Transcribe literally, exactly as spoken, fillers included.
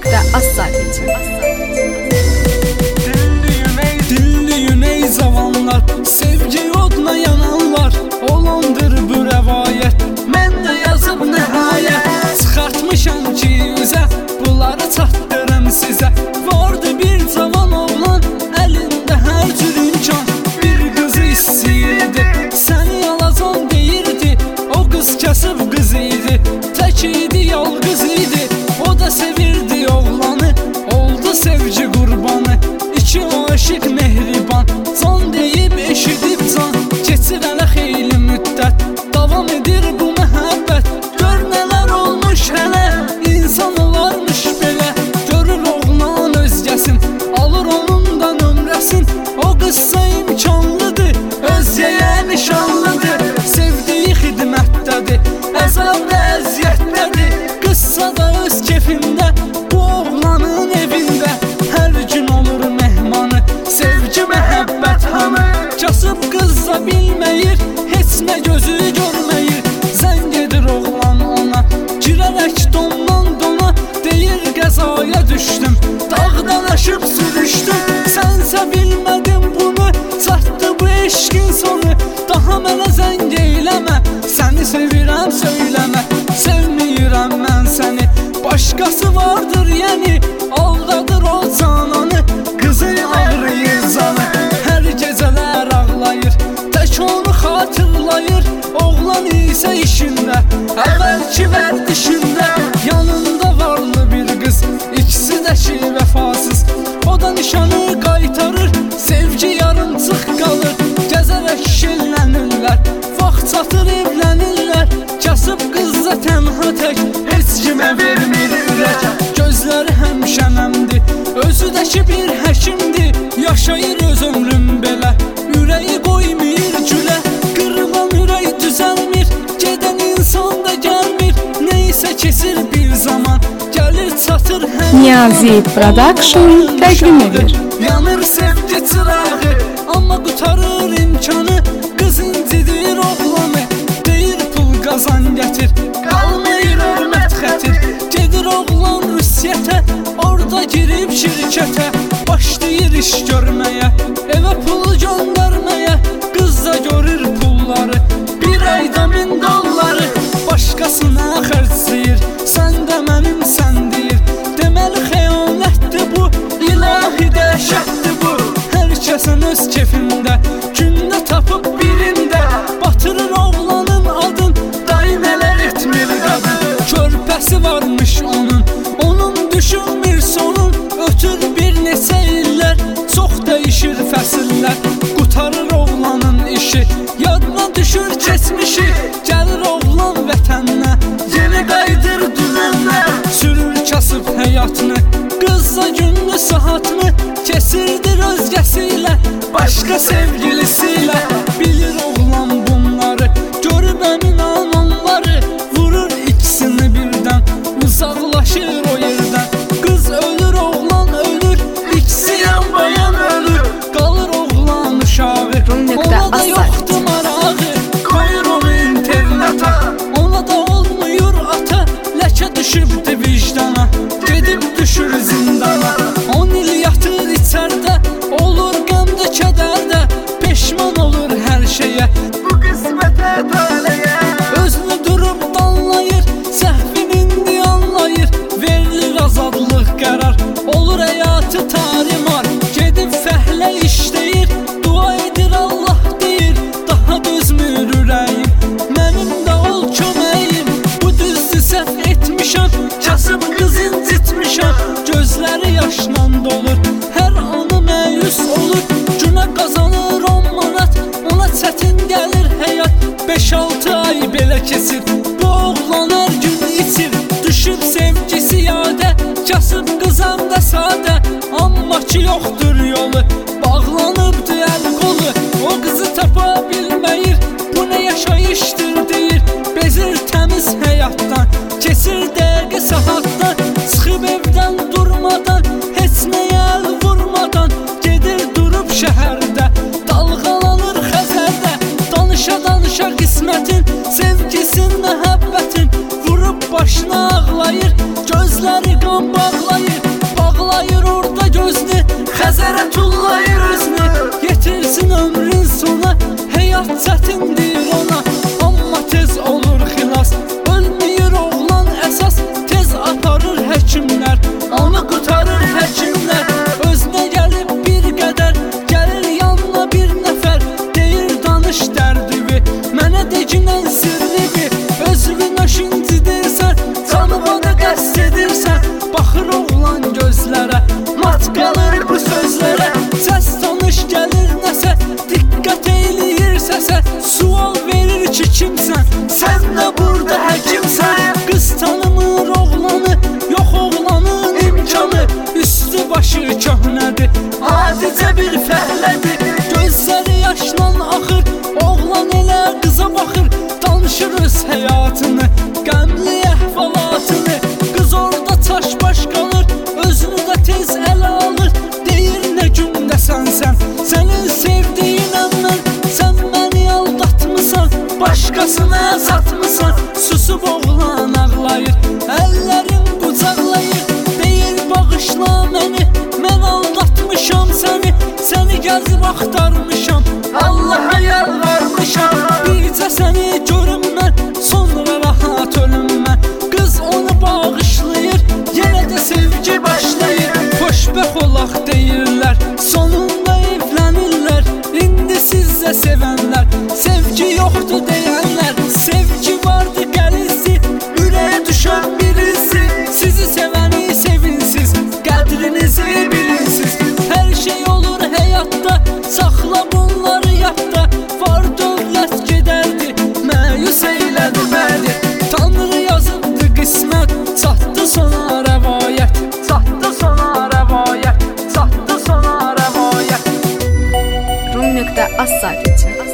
nöqtə az sadəcə. Dinləyin ey zavallar, sevgi oduna yananlar, olandır bu rəvayət. Mən də yazıb nəhayət, çıxartmışam ki üzə, bunları çatdırım sizə. Vardı bir cavan oğlan, əlində hər cür imkan, bir qızı istəyirdi, səni alacam deyirdi. O qız kasıb qız idi, tək idi, yalqız idi. O da sevirdi oğlanı, oldu sevgi qurbanı. İki aşıq mehriban, can deyib eşidib can. Keçir hələ xeyli müddət, davam edir bu məhəbbət. Gör nələr olmuş hələ, insan olarmış belə. Görür oğlan özgəsin, alır onun da nömrəsin. O qızsa imkanlıdır, özgəyə nişanlıdır. Sevdiyi xidmətdədir, əzab və əziyyətdədir. Qızsa da öz kefində, bu oğlanın evində. Hər gün olur mehmanı, sevgi məhəbbət hanı. Kasıb qızsa bilməyir, heç nə gözü görməyir. Zəng edir oğlan ona, girərək dondan dona. Deyir qəzaya düşdüm, dağdan aşıb sürüşdüm. Sənsə bilmədin bunu, çatdı bu eşqin sonu. Daha mənə zəng eyləmə, səni sevirəm söyləmə. Sevməyirəm mən səni, başqası vardır yəni. Aldadır o cananı, qızın ağrıyır canı. Hər gecələr ağlayır, tək onu xatırlayır. Oğlan isə işində, əvvəlki vərdişində. Yanında varlı bir qız, ikisi də ki vəfasız. O da nişanı qaytarır, sevgi yarımçıq qalır. Gəzərək şellənirlər, vaxt çatır evlənirlər. Kasıb qızla tənha tək, heç kimə vermir ürək. Gözləri həmişə nəmdir, özü də ki bir həkimdir. Yaşayır öz ömrüm belə, ürəyi qoymayır gülə. Qırılan ürək düzəlmir, gedən insan da gəlmir. Neysə kesir bir zaman, gəlir çatır həmin. Niyazi Production təqdim edir. Yanır sevgi çırağı, amma qutarır imkanı. Qız incidir oğlanı, deyir pul qazan gətir. Qalmayır hörmət xətir, gedir oğlan Rusiyyətə. Orada girib şirkətə, başlayır iş görməyə. Evə pul göndərməyə, qız da görür pulları. Bir ayda min dolları, başqasına xərcləyir. Sən də mənim sən deyir, deməli xəyanətdir bu. İlahi dəhşətdir bu, hər kəsin öz kefində. Gündə tapıb birində, batırır oğlanın adın. Day nələr etmir qadın, körpəsi varmış onun. Onun düşünmür sonun, ötür bir neçə illər. Çox dəyişir fəsillər, qutarır oğlanın işi. Yadına düşür keçmişi, gəlir oğlan vətəninə. Yeni qayıdır dünənlə, sürür kasıb həyatını. Qızsa günlü saatını, kesirdir özgəsi ilə, başqa sevgilisi ilə. Bilir oğlan bunları, görüb əmin ananları. Vurur ikisini birdən, uzaqlaşır o yerdən. Qız ölür, oğlan ölür, ikisi yan bayan ölür. Qalır oğlan uşağı, ona da yoxdur marağı. Koyur onu interneta, ona da olmuyor ata. Ləkə düşübdü vicdana, gedib düşür zindana. On il yatır içərdə, olur qəmdə kədərdə. Peşman olur hər şeyə, bu qismətə taleyə. Özünü durub danlayır, səhvin indi anlayır. Verilir azadlıq qərar, olur həyatı tarimar. Gedib fəhlə işləyir, dua edir Allah deyir. Daha dözmür ürəyim, mənim də ol köməyim. Bu düzdür səhv etmişəm, kasıb qız incitmişəm. Gözləri yaşla dolur, hər anı məyus olur. Günə qazanır on manat, ona çətin gəlir həyat. Beş altı ay belə keçir, bu oğlan hər gün içir. Düşüb sevgisi yadə, kasıb qızam da sadə. Amma ki yoxdur yolu, bağlanıbdı əl qolu. O qızı tapa bilməyir, bu nə yaşayışdır deyir. Bezir təmiz həyatdan, kesir dəqiqə saatdan. Çıxıb evdən durmadan, heç nəyə əl vurmadan. Gedir durub şəhərdə, dalğalanır xəzərdə. Danışa danışa qismətin, sevgisin, məhəbbətin. Vurub başına ağlayır, gözləri qan bağlayır. gözlərə tullayır özünü. Yetirsin ömrün sona, həyat çətindir ona, amma tez olur xilas. Ölməyir oğlan əsas, tez aparır həkimlər, onu qutarır həkimlər. Özünə gəlib bir qədər, gəlir yanına bir nəfər, deyir danış dərdivi, mənə deginən sirrivi. Özünün öşüncidirsən, tanımadı qəst edirsən. Baxır oğlan gözlərə, mat qalır bu sözlərə. Səs tanış gəlir nəsə, diqqət eyləyir səsə. Sual verir ki kimsən, sən də burada həkimsən. Qız tanımır oğlanı, yox oğlanın imkanı. Üstü başı köhnədir, adicə bir fəhlədir. Gözləri yaşlan axır, oğlan elə qıza baxır. Danışırız həyatını, qəmli əhvalatını. Qız orada çaş baş qalır, özünü də tez ələ alır. Deyir nə gündəsən sən, sənin sevdiyinəm mən. Sən məni aldatmısan, başqasına satmısan. Susub oğlan ağlayır, əllərim qucaqlayır. Deyir bağışla məni, mən aldatmışam səni. Səni gəzib axtarmışam, Allaha yalvarmışam. Bircə səni görüm mən, sonra rahat ölüm mən. Qız onu bağışlayır, yenə də sevgi başlayır. Xoşbəxt olaq deyirlər, sonunda evlənirlər. İndi sizə sevənlər, sevgi yoxdur deyənlər. Sevgi vardı qəlizsi, ürəyə düşən birisi. Sizi sevəni sevinsiz, qədrinizi bilinsiz. Hər şey olur həyatda, saxla bunları yadda. Var dövlət gedərdi, məyus eylədi məni. Tanrı yazıbdı qismət, çatdı sona rəvayət. Çatdı sona rəvayət, çatdı sona rəvayət. rum nöqtə az sakitçi.